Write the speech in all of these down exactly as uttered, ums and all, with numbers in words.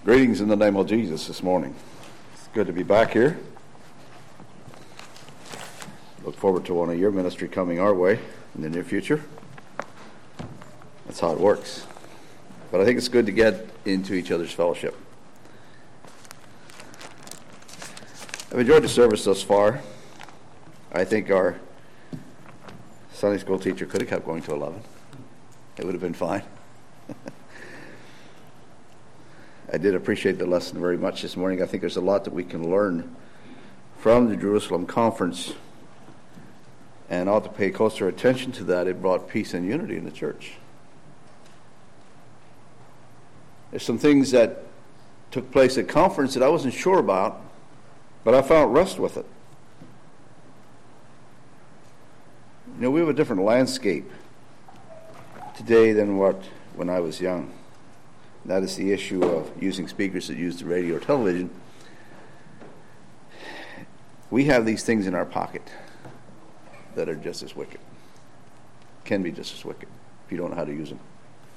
Greetings in the name of Jesus this morning. It's good to be back here. Look forward to one of your ministry coming our way in the near future. That's how it works. But I think it's good to get into each other's fellowship. I've enjoyed the service thus far. I think our Sunday school teacher could have kept going to eleven. It would have been fine. I did appreciate the lesson very much this morning. I think there's a lot that we can learn from the Jerusalem conference, and ought to pay closer attention to that. It brought peace and unity in the church. There's some things that took place at conference that I wasn't sure about, but I found rest with it. You know, we have a different landscape today than what when I was young. That is the issue of using speakers that use the radio or television. We have these things in our pocket that are just as wicked. Can be just as wicked if you don't know how to use them.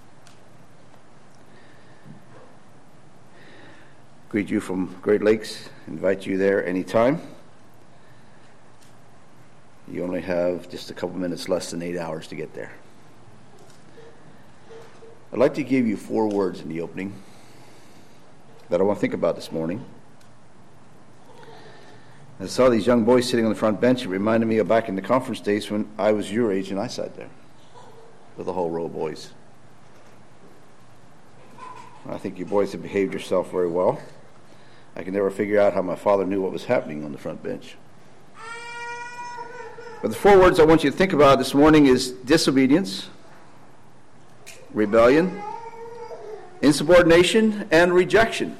Greet you from Great Lakes. Invite you there anytime. You only have just a couple minutes less than eight hours to get there. I'd like to give you four words in the opening that I want to think about this morning. I saw these young boys sitting on the front bench. It reminded me of back in the conference days when I was your age and I sat there with a whole row of boys. I think you boys have behaved yourself very well. I can never figure out how my father knew what was happening on the front bench. But the four words I want you to think about this morning is disobedience, rebellion, insubordination, and rejection.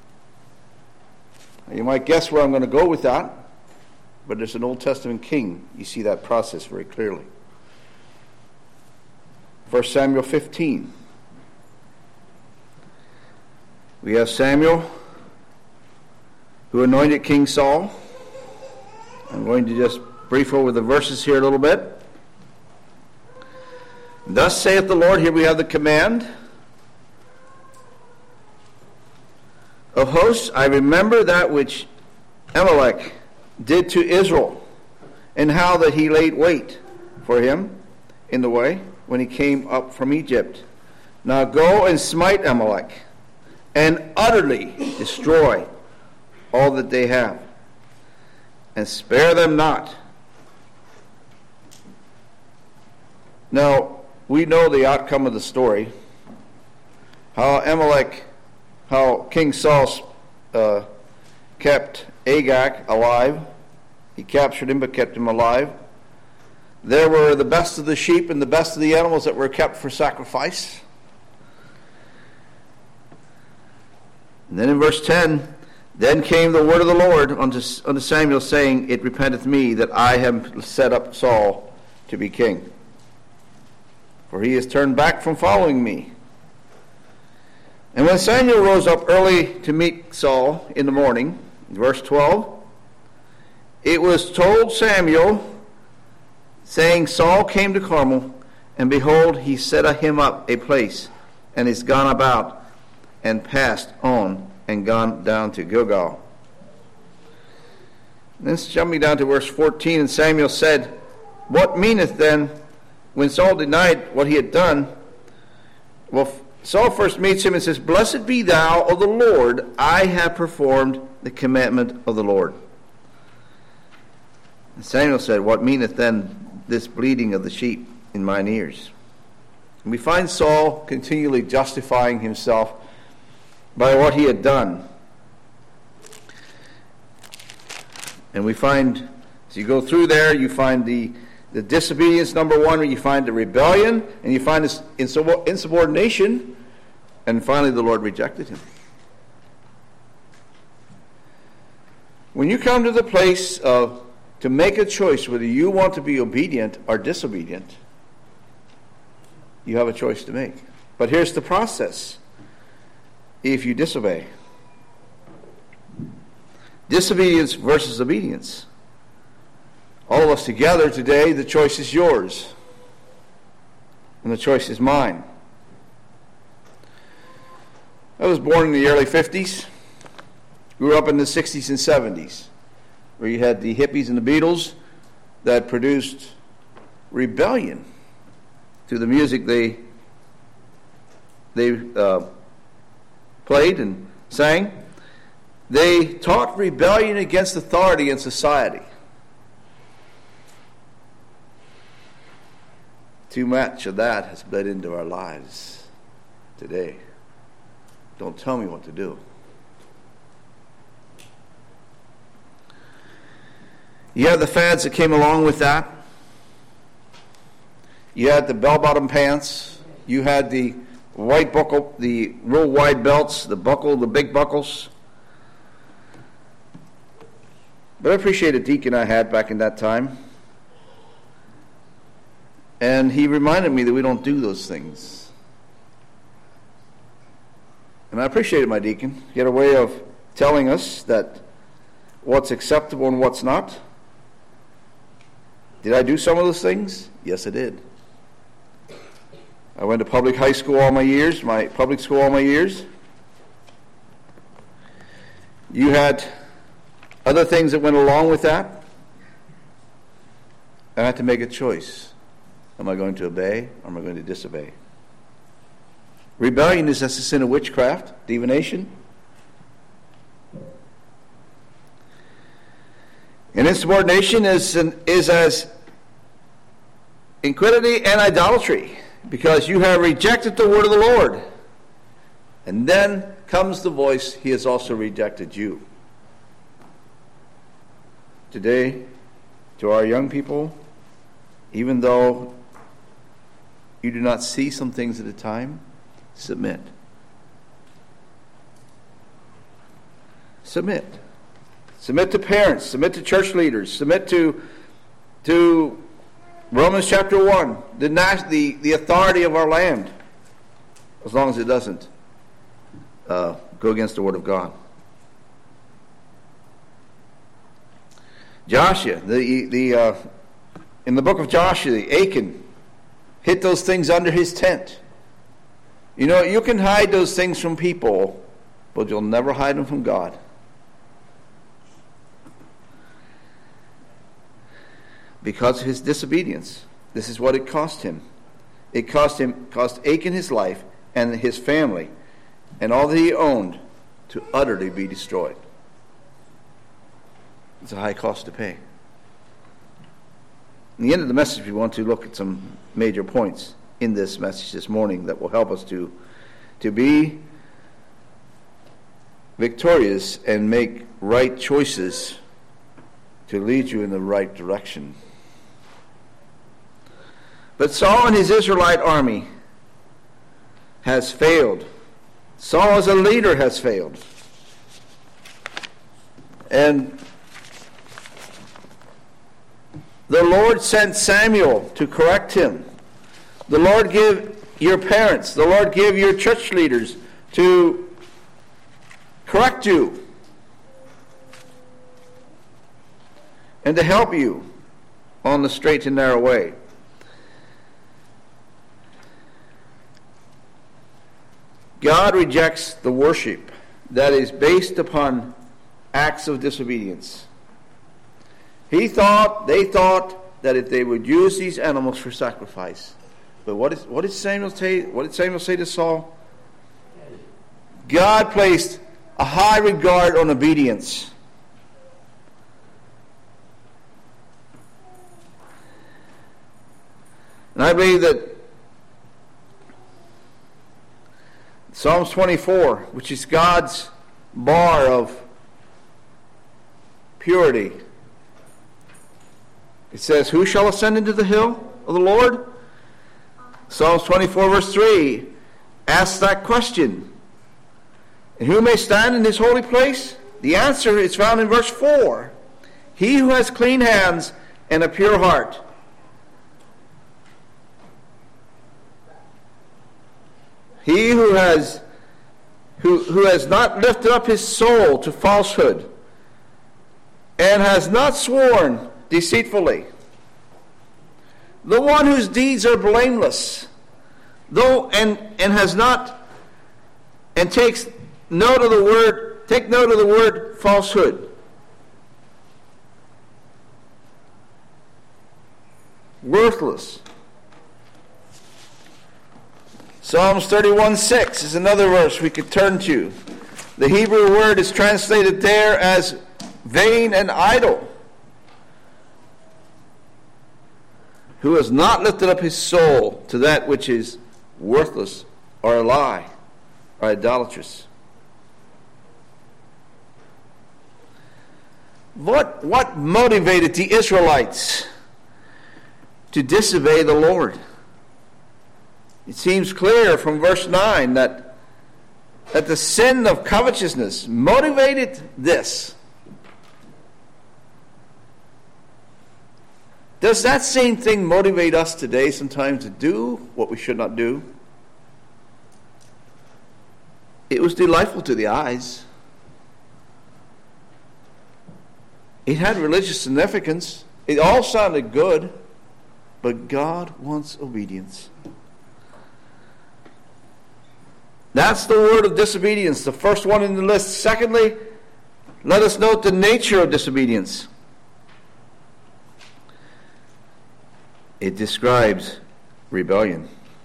You might guess where I'm going to go with that, but there's an Old Testament king. You see that process very clearly. First Samuel fifteen. We have Samuel who anointed King Saul. I'm going to just brief over the verses here a little bit. Thus saith the Lord, here we have the command of hosts, I remember that which Amalek did to Israel, and how that he laid wait for him in the way when he came up from Egypt. Now go and smite Amalek, and utterly destroy all that they have, and spare them not. Now, we know the outcome of the story, how Amalek, how King Saul uh, kept Agag alive. He captured him but kept him alive. There were the best of the sheep and the best of the animals that were kept for sacrifice. And then in verse ten, then came the word of the Lord unto, unto Samuel, saying, It repenteth me that I have set up Saul to be king. For he has turned back from following me. And when Samuel rose up early to meet Saul in the morning, verse twelve, it was told Samuel, saying, Saul came to Carmel, and behold, he set him up a place, and is gone about, and passed on, and gone down to Gilgal. Then jumping down to verse fourteen, and Samuel said, What meaneth then, when Saul denied what he had done? Well, Saul first meets him and says, Blessed be thou of the Lord, I have performed the commandment of the Lord. And Samuel said, What meaneth then this bleating of the sheep in mine ears? And we find Saul continually justifying himself by what he had done. And we find, as you go through there, you find the The disobedience, number one, where you find the rebellion, and you find this insubordination, and finally the Lord rejected him. When you come to the place of to make a choice whether you want to be obedient or disobedient, you have a choice to make. But here's the process. If you disobey, disobedience versus obedience. All of us together today, the choice is yours. And the choice is mine. I was born in the early fifties. Grew up in the sixties and seventies, where you had the hippies and the Beatles that produced rebellion to the music they they uh, played and sang. They taught rebellion against authority in society. Too much of that has bled into our lives today. Don't tell me what to do. You had the fads that came along with that. You had the bell-bottom pants. You had the white buckle, the real wide belts, the buckle, the big buckles. But I appreciate a deacon I had back in that time. And he reminded me that we don't do those things. And I appreciated my deacon. He had a way of telling us that what's acceptable and what's not. Did I do some of those things? Yes, I did. I went to public high school all my years, my public school all my years. You had other things that went along with that. I had to make a choice. Am I going to obey or am I going to disobey? Rebellion is as a sin of witchcraft, divination. And insubordination is, an, is as iniquity and idolatry, because you have rejected the word of the Lord. And then comes the voice, he has also rejected you. Today, to our young people, even though you do not see some things at a time, submit. Submit. Submit to parents. Submit to church leaders. Submit to to Romans chapter one, the, the, the authority of our land, as long as it doesn't uh, go against the word of God. Joshua, the the uh, in the book of Joshua, the Achan hid those things under his tent. You know, you can hide those things from people, but you'll never hide them from God. Because of his disobedience. This is what it cost him. It cost him, cost Achan his life and his family and all that he owned to utterly be destroyed. It's a high cost to pay. In the end of the message, we want to look at some major points in this message this morning that will help us to, to be victorious and make right choices to lead you in the right direction. But Saul and his Israelite army has failed. Saul as a leader has failed. And the Lord sent Samuel to correct him. The Lord give your parents, the Lord give your church leaders to correct you and to help you on the straight and narrow way. God rejects the worship that is based upon acts of disobedience. He thought, they thought that if they would use these animals for sacrifice. But what, is, what did Samuel say? What did Samuel say to Saul? God placed a high regard on obedience. And I believe that Psalms twenty-four, which is God's bar of purity, it says, who shall ascend into the hill of the Lord? Psalms twenty-four verse three asks that question. And who may stand in his holy place? The answer is found in verse four. He who has clean hands and a pure heart. He who has who, who has not lifted up his soul to falsehood and has not sworn deceitfully. The one whose deeds are blameless, though and, and has not and takes note of the word, take note of the word falsehood. Worthless. Psalms thirty-one six is another verse we could turn to. The Hebrew word is translated there as vain and idle. Who has not lifted up his soul to that which is worthless or a lie or idolatrous. What, what motivated the Israelites to disobey the Lord? It seems clear from verse nine that, that the sin of covetousness motivated this. Does that same thing motivate us today sometimes to do what we should not do? It was delightful to the eyes. It had religious significance. It all sounded good. But God wants obedience. That's the word of disobedience, the first one in the list. Secondly, let us note the nature of disobedience. It describes rebellion.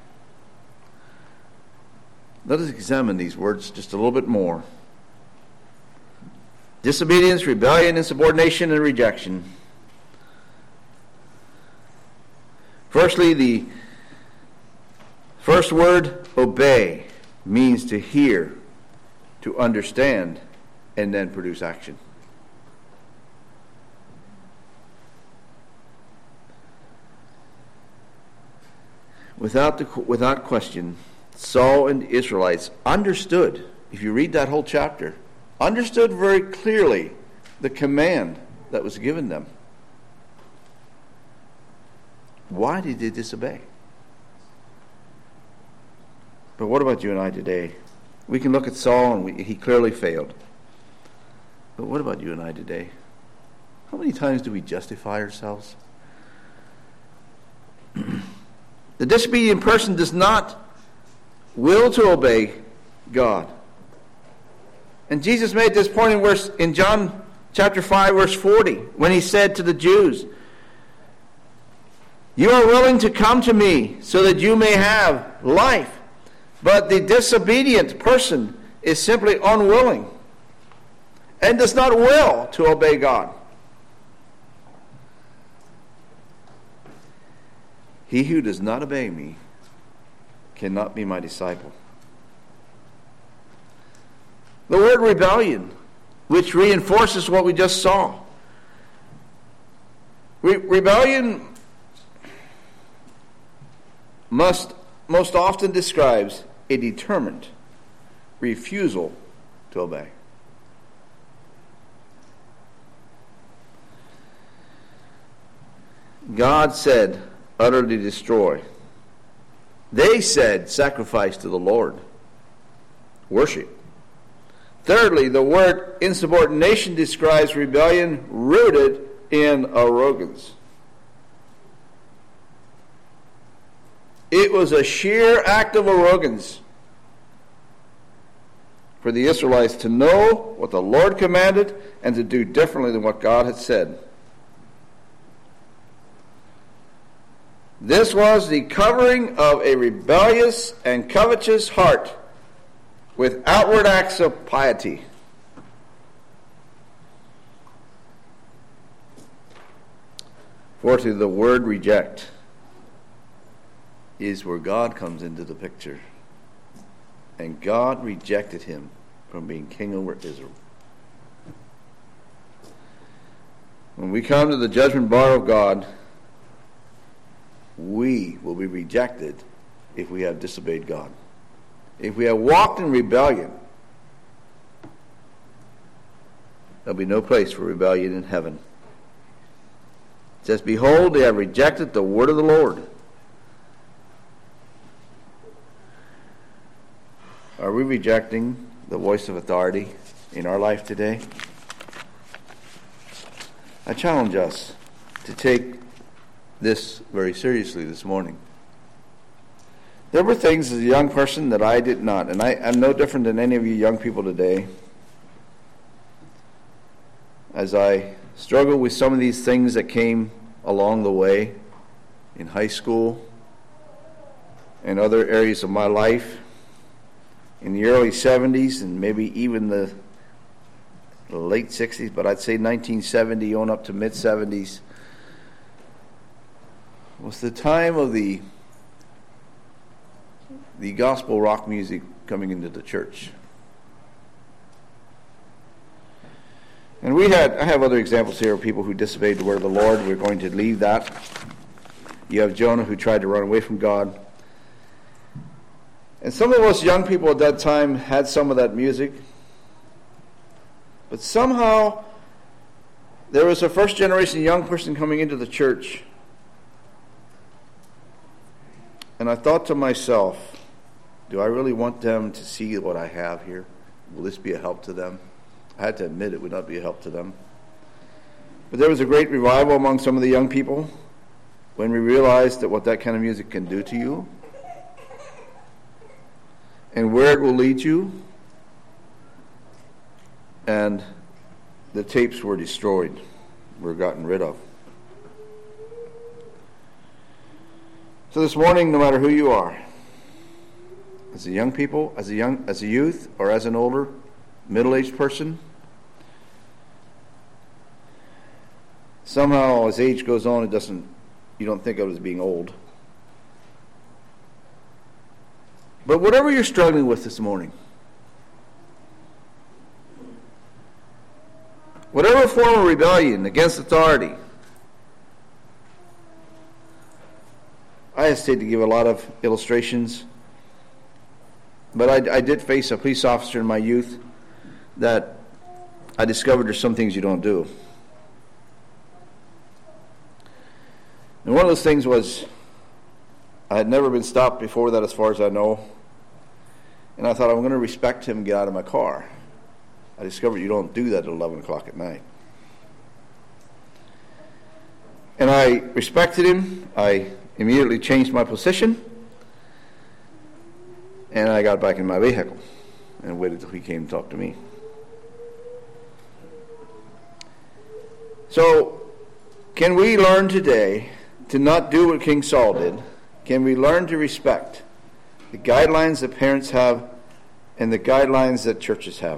Let us examine these words just a little bit more. Disobedience, rebellion, insubordination, and rejection. Firstly, the first word, obey, means to hear, to understand, and then produce action. Without, the, without question, Saul and the Israelites understood, if you read that whole chapter, understood very clearly the command that was given them. Why did they disobey? But what about you and I today? We can look at Saul and we, he clearly failed. But what about you and I today? How many times do we justify ourselves? The disobedient person does not will to obey God. And Jesus made this point in verse in John chapter five, verse forty, when he said to the Jews, "You are willing to come to me so that you may have life." But the disobedient person is simply unwilling and does not will to obey God. He who does not obey me cannot be my disciple. The word rebellion, which reinforces what we just saw. Re- rebellion must most often describes a determined refusal to obey. God said, utterly destroy. They said, sacrifice to the Lord. Worship. Thirdly, the word insubordination describes rebellion rooted in arrogance. It was a sheer act of arrogance for the Israelites to know what the Lord commanded and to do differently than what God had said. This was the covering of a rebellious and covetous heart with outward acts of piety. Fourthly, the word reject is where God comes into the picture. And God rejected him from being king over Israel. When we come to the judgment bar of God, we will be rejected if we have disobeyed God. If we have walked in rebellion, there'll be no place for rebellion in heaven. It says, behold, they have rejected the word of the Lord. Are we rejecting the voice of authority in our life today? I challenge us to take this very seriously this morning. There were things as a young person that I did not, and I, I'm no different than any of you young people today. As I struggle with some of these things that came along the way in high school and other areas of my life in the early seventies and maybe even the, the late sixties, but I'd say nineteen seventy on up to mid seventies was the time of the the gospel rock music coming into the church. And we had, I have other examples here of people who disobeyed the word of the Lord. We're going to leave that. You have Jonah who tried to run away from God. And some of us young people at that time had some of that music. But somehow there was a first generation young person coming into the church. And I thought to myself, do I really want them to see what I have here? Will this be a help to them? I had to admit it would not be a help to them. But there was a great revival among some of the young people when we realized that what that kind of music can do to you and where it will lead you. And the tapes were destroyed, were gotten rid of. So this morning, no matter who you are, as a young people, as a young, as a youth, or as an older, middle-aged person, somehow as age goes on, it doesn't, you don't think of it as being old. But whatever you're struggling with this morning, whatever form of rebellion against authority, I hesitate to give a lot of illustrations, but I, I did face a police officer in my youth that I discovered there's some things you don't do. And one of those things was I had never been stopped before that as far as I know. And I thought I'm going to respect him and get out of my car. I discovered you don't do that at eleven o'clock at night. And I respected him. I immediately changed my position. And I got back in my vehicle and waited till he came to talk to me. So, can we learn today to not do what King Saul did? Can we learn to respect the guidelines that parents have and the guidelines that churches have?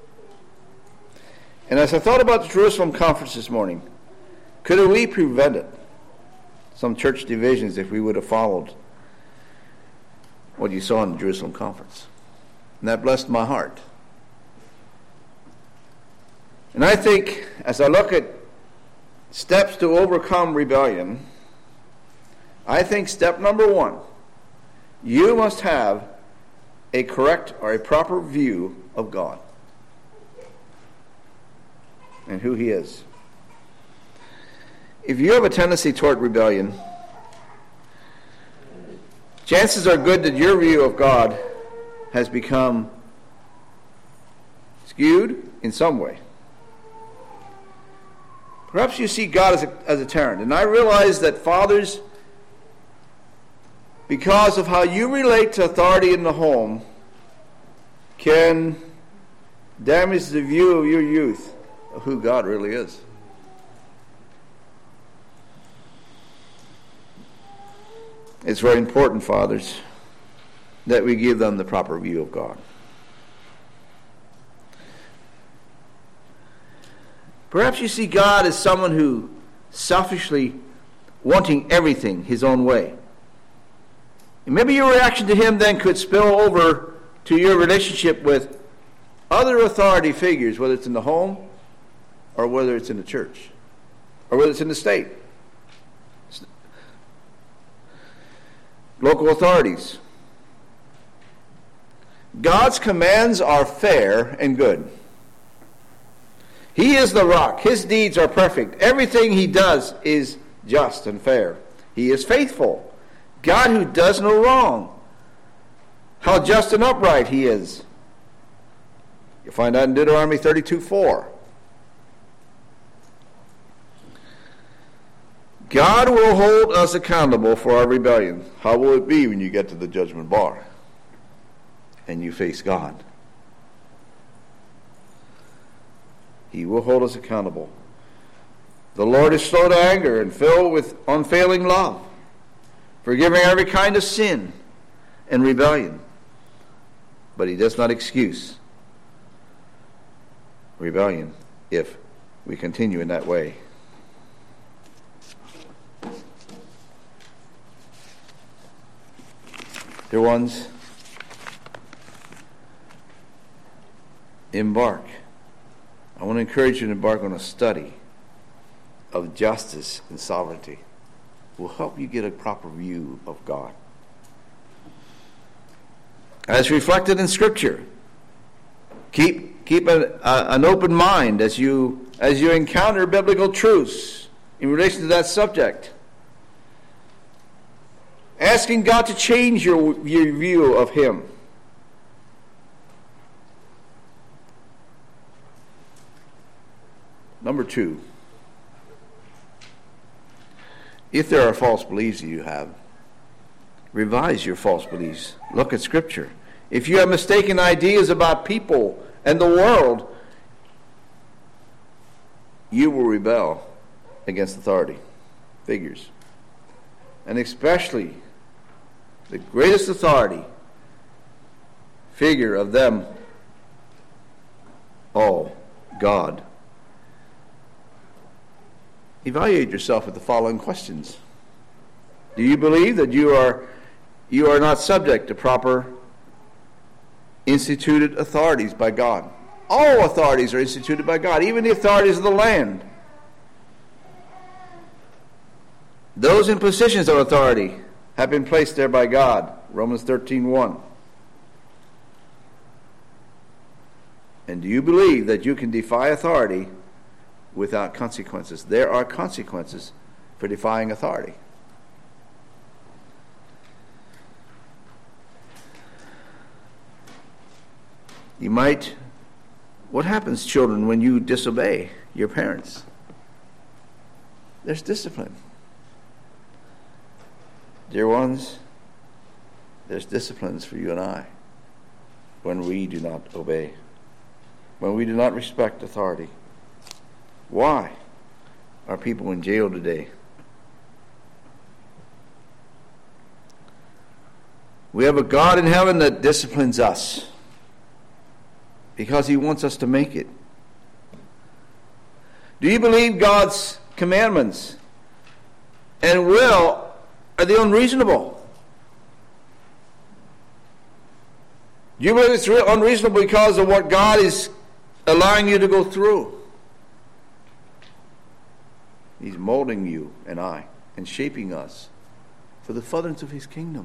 And as I thought about the Jerusalem conference this morning, could we prevented some church divisions if we would have followed what you saw in the Jerusalem conference? And that blessed my heart. And I think as I look at steps to overcome rebellion, I think step number one, you must have a correct or a proper view of God and who He is. If you have a tendency toward rebellion, chances are good that your view of God has become skewed in some way. Perhaps you see God as a, as a tyrant. And I realize that fathers, because of how you relate to authority in the home, can damage the view of your youth of who God really is. It's very important, fathers, that we give them the proper view of God. Perhaps you see God as someone who selfishly wanting everything his own way. And maybe your reaction to him then could spill over to your relationship with other authority figures, whether it's in the home or whether it's in the church or whether it's in the state. Local authorities. God's commands are fair and good. He is the rock. His deeds are perfect. Everything he does is just and fair. He is faithful. God who does no wrong. How just and upright he is. You find that in Deuteronomy thirty-two four. God will hold us accountable for our rebellion. How will it be when you get to the judgment bar and you face God? He will hold us accountable. The Lord is slow to anger and filled with unfailing love, forgiving every kind of sin and rebellion. But he does not excuse rebellion if we continue in that way. Dear ones, embark. I want to encourage you to embark on a study of justice and sovereignty. It will help you get a proper view of God. As reflected in Scripture, keep keep a, a, an open mind as you as you encounter biblical truths in relation to that subject. Asking God to change your, your view of Him. Number two, if there are false beliefs that you have, revise your false beliefs. Look at Scripture. If you have mistaken ideas about people and the world, you will rebel against authority figures. And especially the greatest authority figure of them all, God. Evaluate yourself with the following questions. Do you believe that you are you are not subject to proper instituted authorities by God? All authorities are instituted by God, even the authorities of the land. Those in positions of authority have been placed there by God. Romans thirteen one. And do you believe that you can defy authority without consequences? There are consequences for defying authority. You might, what happens, children, when you disobey your parents? There's discipline. Dear ones, there's disciplines for you and I when we do not obey, when we do not respect authority. Why are people in jail today? We have a God in heaven that disciplines us because He wants us to make it. Do you believe God's commandments and will, are they unreasonable? Do you believe it's unreasonable because of what God is allowing you to go through? He's molding you and I and shaping us for the furtherance of His kingdom.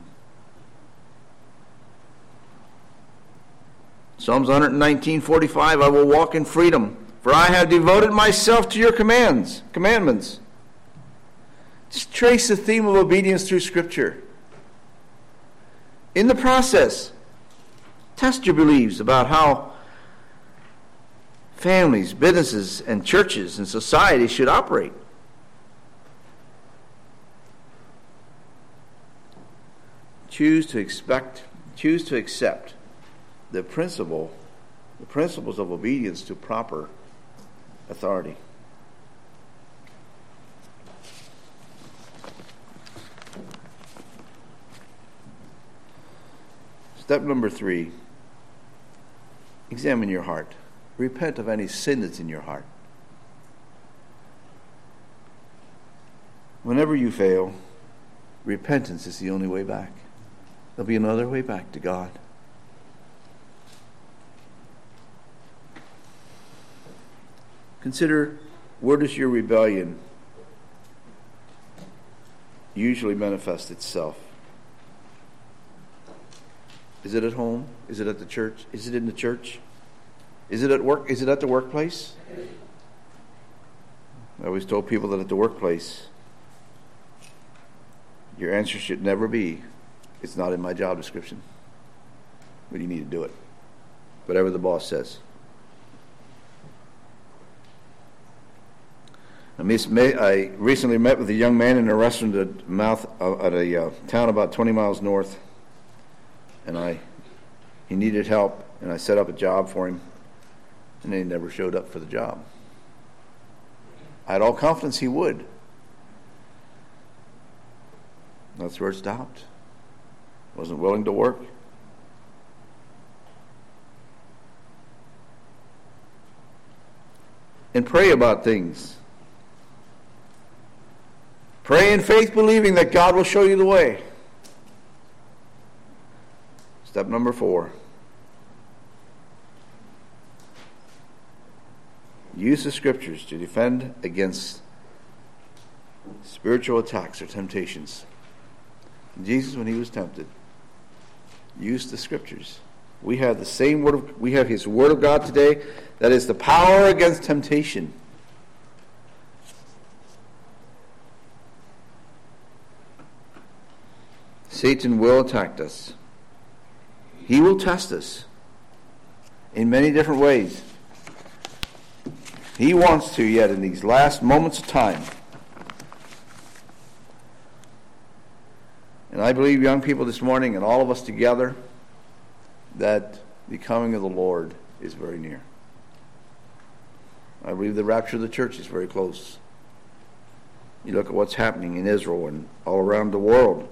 Psalms one nineteen forty-five, I will walk in freedom, for I have devoted myself to your commands, commandments. Just trace the theme of obedience through Scripture. In the process, test your beliefs about how families, businesses, and churches and society should operate. Choose to expect, choose to accept the principle, the principles of obedience to proper authority. Step number three, examine your heart. Repent of any sin that's in your heart. Whenever you fail, repentance is the only way back. There'll be another way back to God. Consider, where does your rebellion usually manifest itself? Is it at home? Is it at the church? Is it in the church? Is it at work? Is it at the workplace? I always told people that at the workplace, your answer should never be, it's not in my job description, but you need to do it. Whatever the boss says. I recently met with a young man in a restaurant at, mouth, uh, at a uh, town about twenty miles north, and I he needed help, and I set up a job for him, and then he never showed up for the job. I had all confidence he would. That's where it stopped. Wasn't willing to work. And pray about things. Pray in faith, believing that God will show you the way. Step number four. Use the scriptures to defend against spiritual attacks or temptations. Jesus, when he was tempted, used the scriptures. We have the same word of, we have his word of God today. That is the power against temptation. Satan will attack us. He will test us in many different ways. He wants to, yet in these last moments of time. And I believe, young people, this morning, and all of us together, that the coming of the Lord is very near. I believe the rapture of the church is very close. You look at what's happening in Israel and all around the world.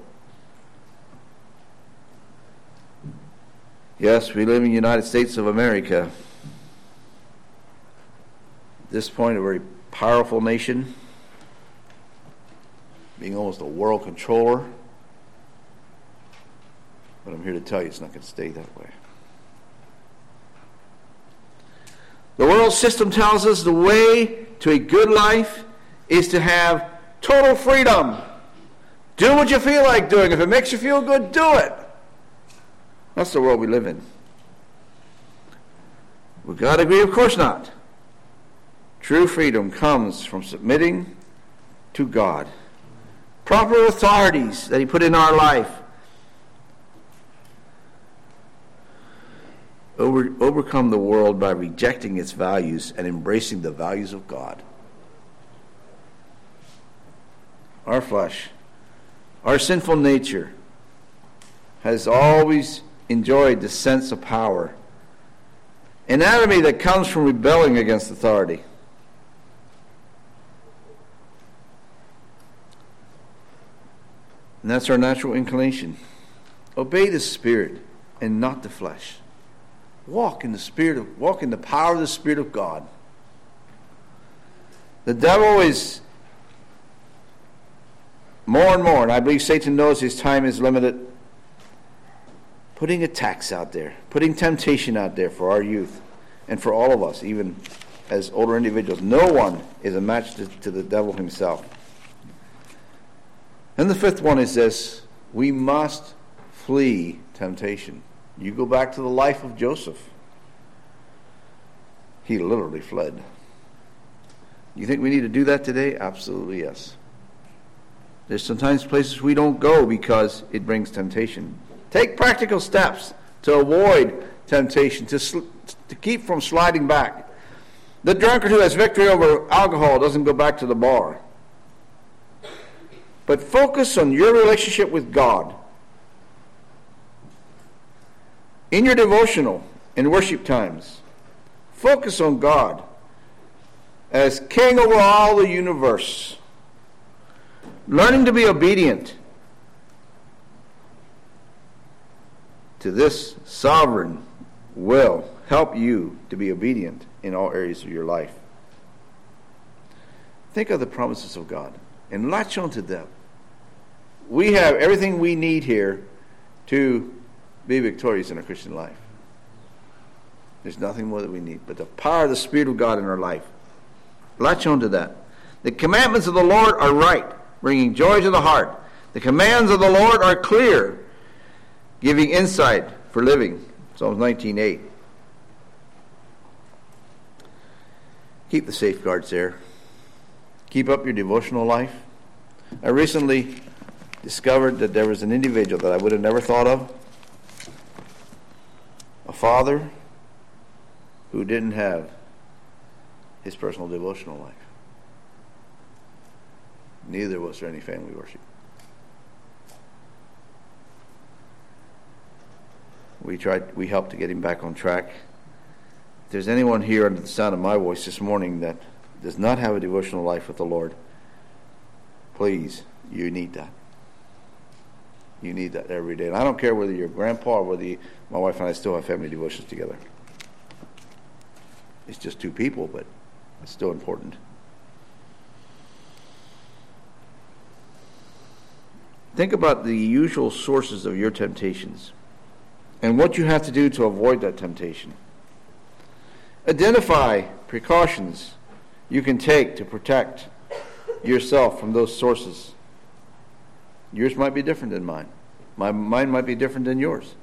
Yes, we live in the United States of America. At this point, a very powerful nation, being almost a world controller. But I'm here to tell you it's not going to stay that way. The world system tells us the way to a good life is to have total freedom. Do what you feel like doing. If it makes you feel good, do it. That's the world we live in. Would God agree? Of course not. True freedom comes from submitting to God. Proper authorities that he put in our life. Over, overcome the world by rejecting its values and embracing the values of God. Our flesh, our sinful nature, has always enjoyed the sense of power, an enemy that comes from rebelling against authority. And that's our natural inclination. Obey the Spirit and not the flesh. Walk in the spirit of, walk in the power of the Spirit of God. The devil is more and more, and I believe Satan knows his time is limited, putting attacks out there, putting temptation out there for our youth and for all of us, even as older individuals. No one is a match to, to the devil himself. And the fifth one is this: we must flee temptation. You go back to the life of Joseph. He literally fled. You think we need to do that today? Absolutely yes. There's sometimes places we don't go because it brings temptation. Take practical steps to avoid temptation, to, sl- to keep from sliding back. The drunkard who has victory over alcohol doesn't go back to the bar. But focus on your relationship with God. In your devotional and worship times, focus on God as King over all the universe. Learning to be obedient to this sovereign will help you to be obedient in all areas of your life. Think of the promises of God and latch onto them. We have everything we need here to be victorious in our Christian life. There's nothing more that we need but the power of the Spirit of God in our life. Latch on to that. The commandments of the Lord are right, bringing joy to the heart. The commands of the Lord are clear, giving insight for living. Psalms nineteen eight. Keep the safeguards there. Keep up your devotional life. I recently discovered that there was an individual that I would have never thought of. A father who didn't have his personal devotional life. Neither was there any family worship. We tried, we helped to get him back on track. If there's anyone here under the sound of my voice this morning that does not have a devotional life with the Lord, please, you need that. You need that every day. And I don't care whether you're grandpa or whether you, my wife and I still have family devotions together. It's just two people, but it's still important. Think about the usual sources of your temptations and what you have to do to avoid that temptation. Identify precautions you can take to protect yourself from those sources. Yours might be different than mine. My, mine might be different than yours.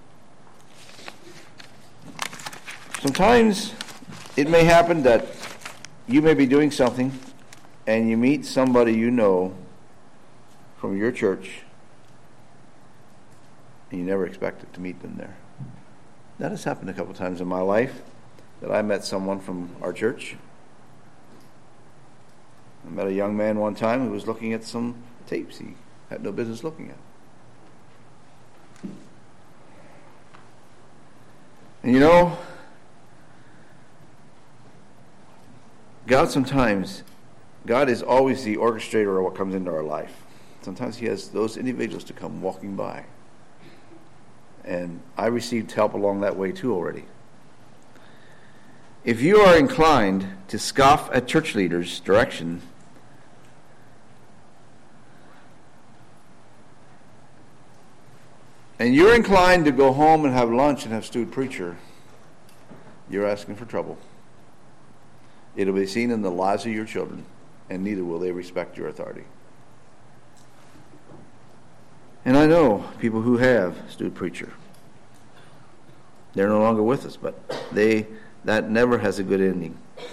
Sometimes it may happen that you may be doing something and you meet somebody you know from your church and you never expected to meet them there. That has happened a couple times in my life, that I met someone from our church. I met a young man one time who was looking at some tapes he had no business looking at. And you know, God sometimes, God is always the orchestrator of what comes into our life. Sometimes he has those individuals to come walking by. And I received help along that way too already. If you are inclined to scoff at church leaders' direction, and you're inclined to go home and have lunch and have stewed preacher, you're asking for trouble. It'll be seen in the lives of your children, and neither will they respect your authority. And I know people who have stewed preacher. They're no longer with us, but they that never has a good ending.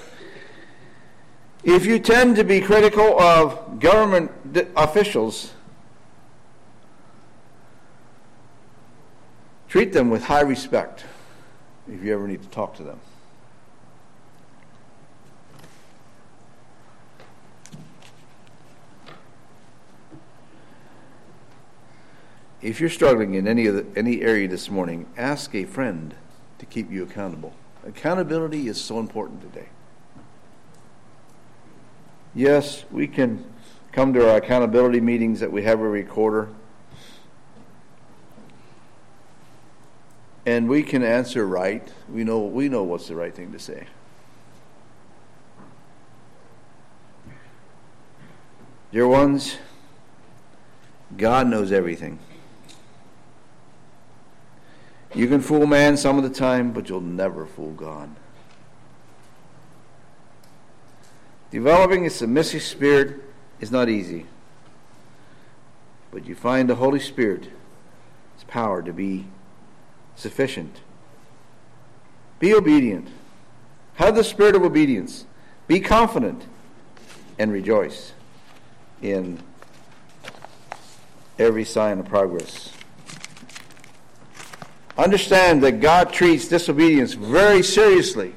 If you tend to be critical of government officials, treat them with high respect if you ever need to talk to them. If you're struggling in any of the, any area this morning, ask a friend to keep you accountable. Accountability is so important today. Yes, we can come to our accountability meetings that we have every quarter, and we can answer right. We know we know what's the right thing to say. Dear ones, God knows everything. You can fool man some of the time, but you'll never fool God. Developing a submissive spirit is not easy, but you find the Holy Spirit's power to be sufficient. Be obedient. Have the spirit of obedience. Be confident and rejoice in every sign of progress. Understand that God treats disobedience very seriously.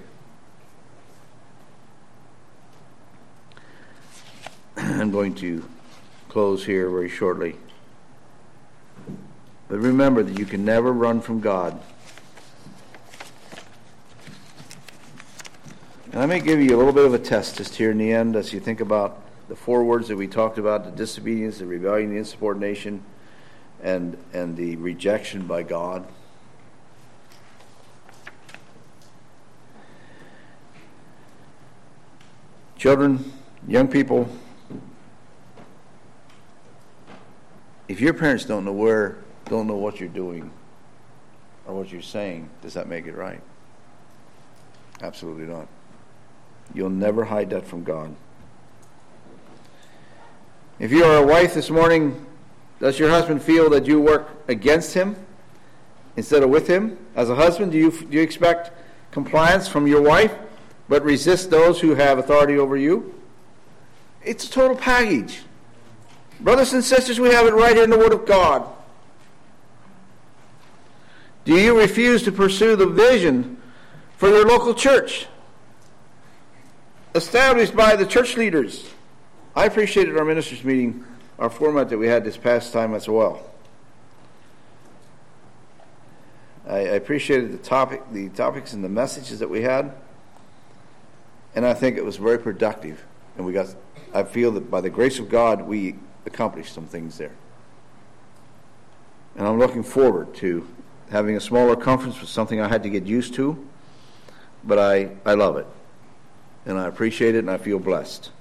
I'm going to close here very shortly. But remember that you can never run from God. And I may give you a little bit of a test just here in the end as you think about the four words that we talked about: the disobedience, the rebellion, the insubordination, and, and the rejection by God. Children, young people, if your parents don't know where, don't know what you're doing or what you're saying, does that make it right? Absolutely not. You'll never hide that from God. If you are a wife this morning, does your husband feel that you work against him instead of with him? As a husband, do you, do you expect compliance from your wife, but resist those who have authority over you? It's a total package. Brothers and sisters, we have it right here in the Word of God. Do you refuse to pursue the vision for your local church, established by the church leaders? I appreciated our ministers' meeting, our format that we had this past time as well. I, I appreciated the topic, the topics and the messages that we had, and I think it was very productive. And we got, I feel that by the grace of God, we accomplished some things there. And I'm looking forward to having a smaller conference was something I had to get used to, but I, I love it. And I appreciate it, and I feel blessed.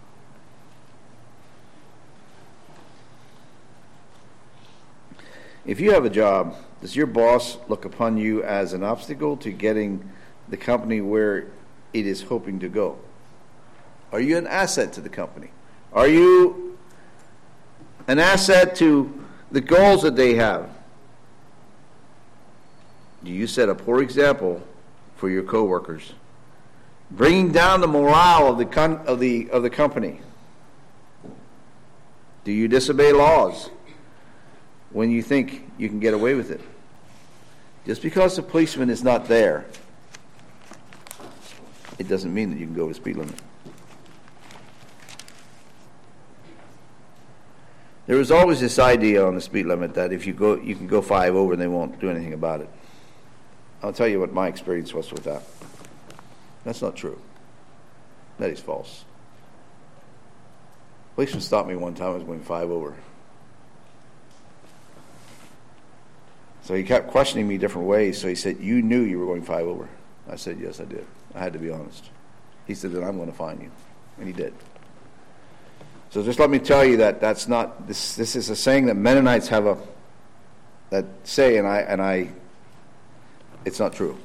If you have a job, does your boss look upon you as an obstacle to getting the company where it is hoping to go? Are you an asset to the company? Are you an asset to the goals that they have? Do you set a poor example for your coworkers, bringing down the morale of the con- of the of the company? Do you disobey laws when you think you can get away with it? Just because the policeman is not there, it doesn't mean that you can go the speed limit. There was always this idea on the speed limit that if you go, you can go five over and they won't do anything about it. I'll tell you what my experience was with that. That's not true. That is false. Policeman stopped me one time. I was going five over. So he kept questioning me different ways. So he said, "You knew you were going five over." I said, "Yes, I did. I had to be honest." He said, "Then I'm going to fine you," and he did. So just let me tell you that that's not this. This is a saying that Mennonites have a that say, and I and I. It's not true.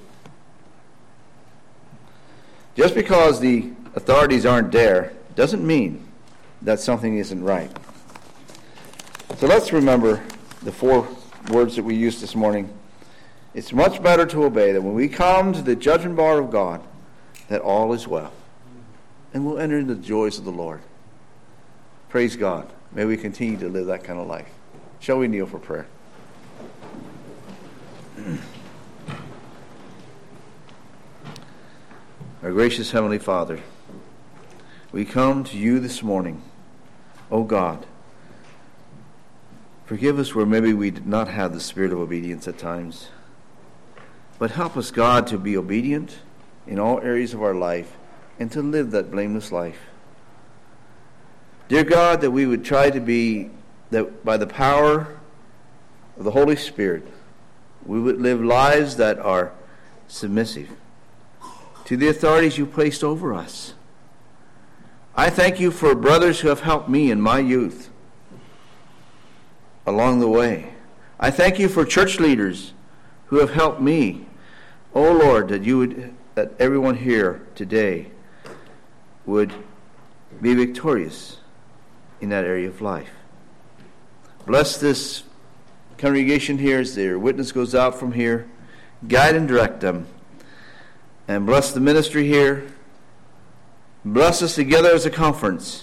Just because the authorities aren't there doesn't mean that something isn't right. So let's remember the four words that we used this morning. It's much better to obey that when we come to the judgment bar of God, that all is well. And we'll enter into the joys of the Lord. Praise God. May we continue to live that kind of life. Shall we kneel for prayer? Our gracious Heavenly Father, we come to you this morning. O God, forgive us where maybe we did not have the spirit of obedience at times. But help us, God, to be obedient in all areas of our life and to live that blameless life. Dear God, that we would try to be, that by the power of the Holy Spirit, we would live lives that are submissive to the authorities you placed over us. I thank you for brothers who have helped me in my youth along the way. I thank you for church leaders who have helped me. Oh Lord, that you would, that everyone here today would be victorious in that area of life. Bless this congregation here as their witness goes out from here. Guide and direct them. And bless the ministry here. Bless us together as a conference,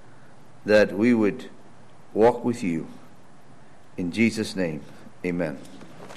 that we would walk with you. In Jesus' name, amen.